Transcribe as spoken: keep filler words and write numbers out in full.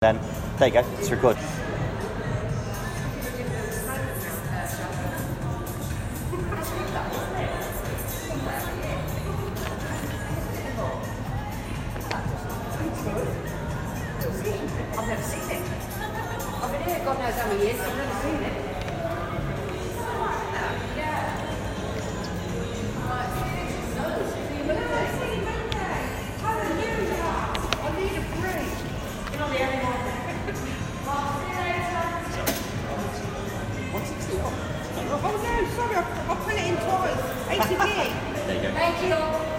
Then, there you go, it's recorded. I've never seen it. I've been here God knows how many years, I've never seen it. I need a break. You're not the only one. Oh no, sorry, I, I put it in twice. eighty p. There you go. Thank you.